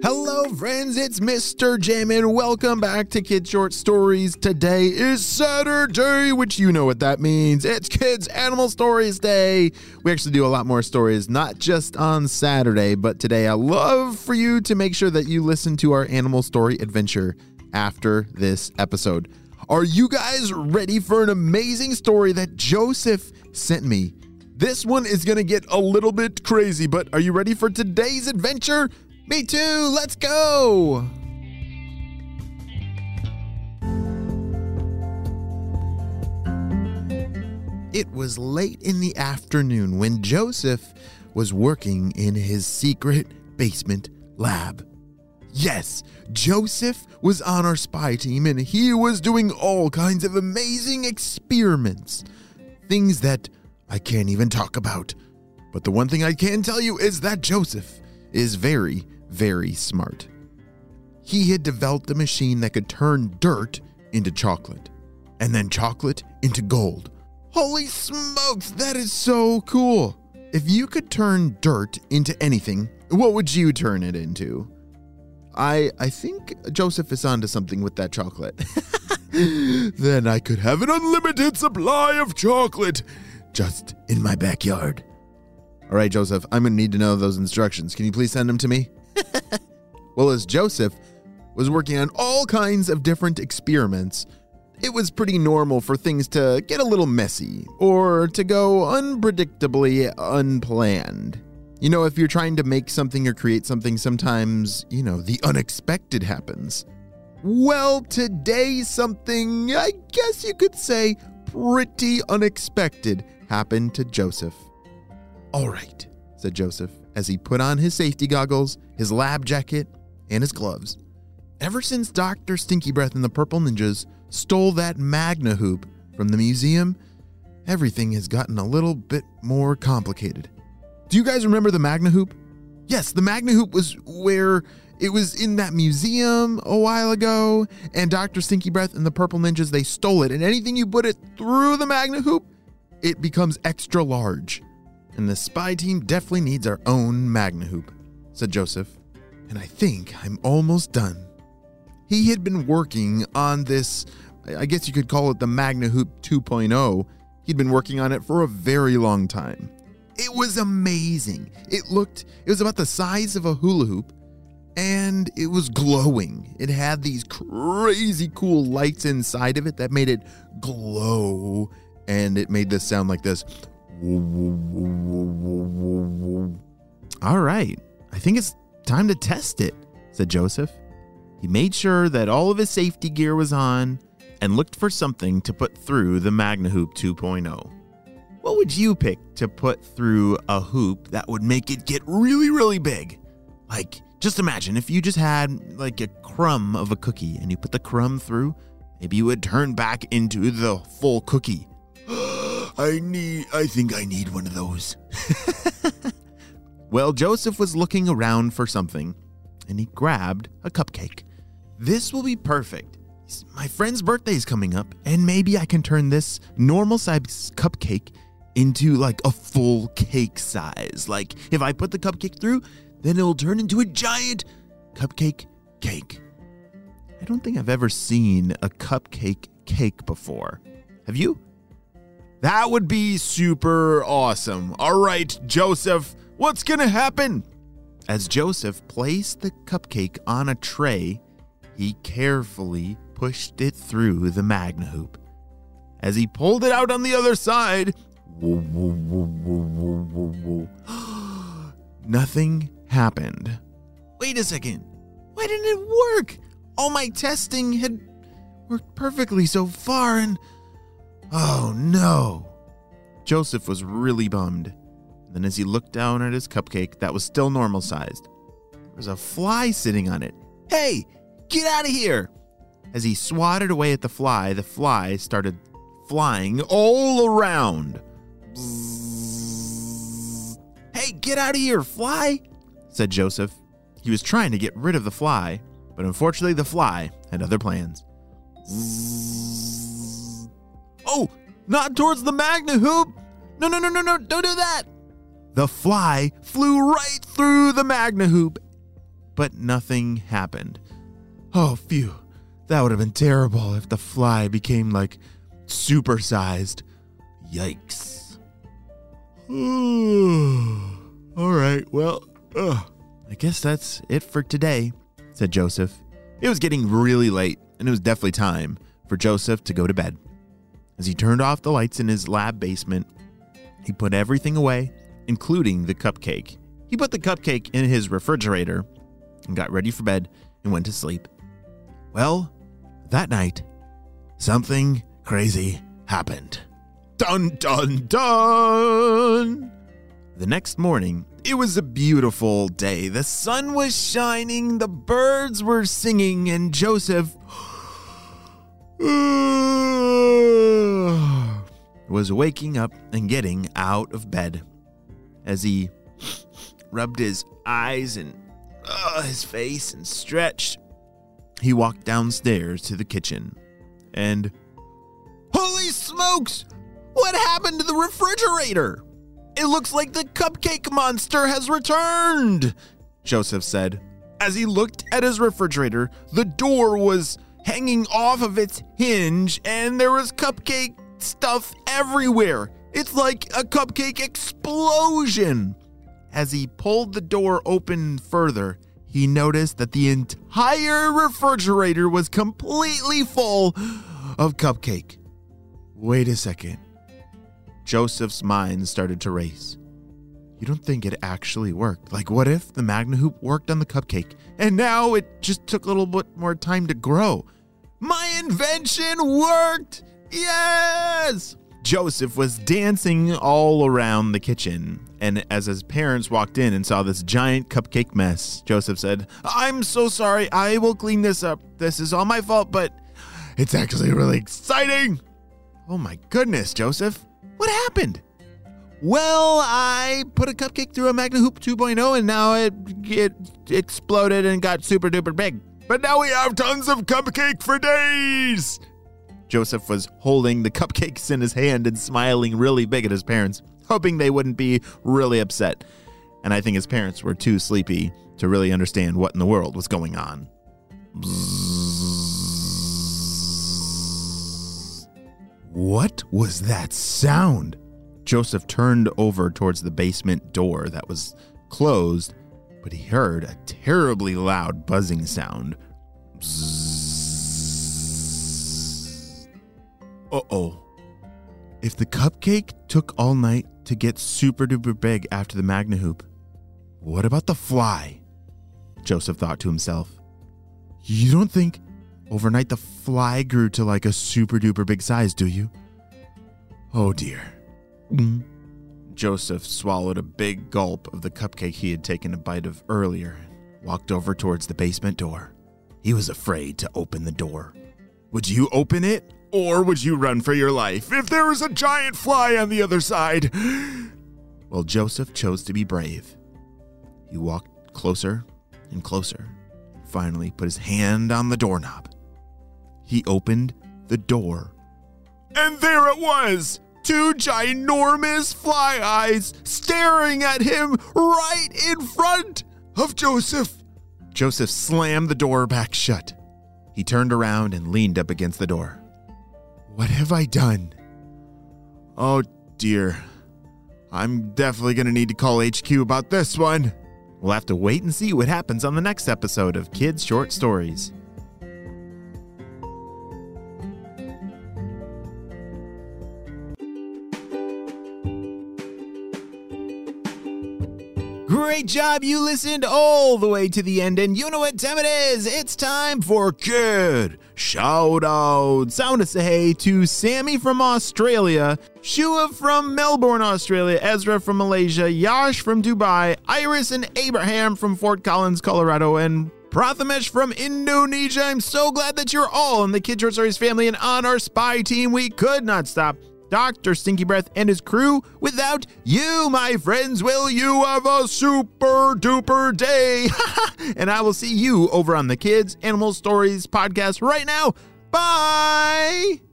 Hello friends, it's Mr. Jim and welcome back to Kids Short Stories. Today is Saturday, which you know what that means. It's Kids Animal Stories Day. We actually do a lot more stories, not just on Saturday, but today I love for you to make sure that you listen to our animal story adventure after this episode. Are you guys ready for an amazing story that Joseph sent me? This one is going to get a little bit crazy, but are you ready for today's adventure? Me too, let's go! It was late in the afternoon when Joseph was working in his secret basement lab. Yes, Joseph was on our spy team and he was doing all kinds of amazing experiments. Things that I can't even talk about. But the one thing I can tell you is that Joseph is very smart. He had developed a machine that could turn dirt into chocolate, and then chocolate into gold. Holy smokes, that is so cool. If you could turn dirt into anything, what would you turn it into? I think Joseph is onto something with that chocolate. Then I could have an unlimited supply of chocolate just in my backyard. All right, Joseph, I'm going to need to know those instructions. Can you please send them to me? Well, as Joseph was working on all kinds of different experiments, it was pretty normal for things to get a little messy or to go unpredictably unplanned. You know, if you're trying to make something or create something, sometimes, the unexpected happens. Well, today something, I guess you could say, pretty unexpected happened to Joseph. All right, said Joseph as he put on his safety goggles, his lab jacket, and his gloves. Ever since Dr. Stinky Breath and the Purple Ninjas stole that Magna Hoop from the museum, everything has gotten a little bit more complicated. Do you guys remember the Magna Hoop? Yes, the Magna Hoop was where it was in that museum a while ago, and Dr. Stinky Breath and the Purple Ninjas, they stole it, and anything you put it through the Magna Hoop, it becomes extra large. And the spy team definitely needs our own Magna Hoop, said Joseph. And I think I'm almost done. He had been working on this, I guess you could call it the Magna Hoop 2.0. He'd been working on it for a very long time. It was amazing. It was about the size of a hula hoop, and it was glowing. It had these crazy cool lights inside of it that made it glow, and it made this sound like this. All right, I think it's time to test it, said Joseph. He made sure that all of his safety gear was on and looked for something to put through the Magna Hoop 2.0. What would you pick to put through a hoop that would make it get really big? Like, just imagine if you just had like a crumb of a cookie and you put the crumb through, maybe you would turn back into the full cookie. I think I need one of those. Well, Joseph was looking around for something, and he grabbed a cupcake. This will be perfect. My friend's birthday is coming up, and maybe I can turn this normal-sized cupcake into like a full cake size. Like, if I put the cupcake through, then it'll turn into a giant cupcake cake. I don't think I've ever seen a cupcake cake before. Have you? That would be super awesome. All right, Joseph, what's going to happen? As Joseph placed the cupcake on a tray, he carefully pushed it through the Magna Hoop. As he pulled it out on the other side, nothing happened. Wait a second. Why didn't it work? All my testing had worked perfectly so far, and oh no. Joseph was really bummed. Then as he looked down at his cupcake that was still normal sized, there was a fly sitting on it. Hey, get out of here! As he swatted away at the fly started flying all around. Bzzz. Hey, get out of here, fly! Said Joseph. He was trying to get rid of the fly, but unfortunately the fly had other plans. Zzz. Oh, not towards the Magna Hoop! No, don't do that! The fly flew right through the Magna Hoop, but nothing happened. Oh, phew. That would have been terrible if the fly became like supersized. Yikes. All right, well, I guess that's it for today, said Joseph. It was getting really late, and it was definitely time for Joseph to go to bed. As he turned off the lights in his lab basement, he put everything away, including the cupcake. He put the cupcake in his refrigerator and got ready for bed and went to sleep. Well, that night, something crazy happened. Dun, dun, dun! The next morning, it was a beautiful day. The sun was shining, the birds were singing, and Joseph was waking up and getting out of bed. As he rubbed his eyes and his face and stretched, he walked downstairs to the kitchen and, holy smokes! What happened to the refrigerator? It looks like the cupcake monster has returned, Joseph said. As he looked at his refrigerator, the door was hanging off of its hinge and there was cupcake stuff everywhere. It's like a cupcake explosion. As he pulled the door open further, he noticed that the entire refrigerator was completely full of cupcake. Wait a second. Joseph's mind started to race. You don't think it actually worked? Like, what if the Magnahoop worked on the cupcake and now it just took a little bit more time to grow? My invention worked! Yes! Joseph was dancing all around the kitchen, and as his parents walked in and saw this giant cupcake mess, Joseph said, I'm so sorry, I will clean this up. This is all my fault, but it's actually really exciting. Oh my goodness, Joseph, what happened? Well, I put a cupcake through a Magnahoop 2.0 and now it exploded and got super duper big. But now we have tons of cupcake for days. Joseph was holding the cupcakes in his hand and smiling really big at his parents, hoping they wouldn't be really upset. And I think his parents were too sleepy to really understand what in the world was going on. What was that sound? Joseph turned over towards the basement door that was closed, but he heard a terribly loud buzzing sound. Uh-oh. If the cupcake took all night to get super duper big after the Magnahoop, what about the fly? Joseph thought to himself. You don't think overnight the fly grew to like a super duper big size, do you? Oh dear. Joseph swallowed a big gulp of the cupcake he had taken a bite of earlier and walked over towards the basement door. He was afraid to open the door. Would you open it? Or would you run for your life if there was a giant fly on the other side? Well, Joseph chose to be brave. He walked closer and closer, and finally put his hand on the doorknob. He opened the door, and there it was! 2 ginormous fly eyes staring at him right in front of Joseph. Joseph slammed the door back shut. He turned around and leaned up against the door. What have I done? Oh dear. I'm definitely going to need to call HQ about this one. We'll have to wait and see what happens on the next episode of Kids Short Stories. Great job, you listened all the way to the end, and you know what time it is. It's time for Kid Shoutouts. I want to say hey to Sammy from Australia, Shua from Melbourne, Australia, Ezra from Malaysia, Yash from Dubai, Iris and Abraham from Fort Collins, Colorado, and Prathamesh from Indonesia. I'm so glad that you're all in the Kid Short Stories family and on our spy team. We could not stop Dr. Stinky Breath and his crew without you, my friends. Will you have a super duper day? And I will see you over on the Kids Animal Stories podcast right now. Bye.